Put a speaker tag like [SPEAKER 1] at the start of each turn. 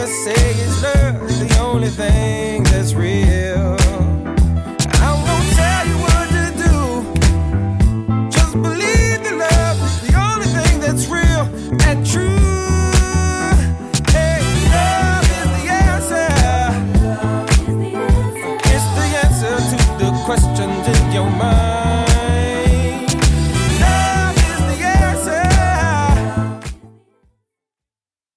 [SPEAKER 1] say is love, the only thing that's real. I won't tell you what to do. Just believe that love is the only thing that's real and true. Hey, love is the answer. It's the answer to the questions in your mind.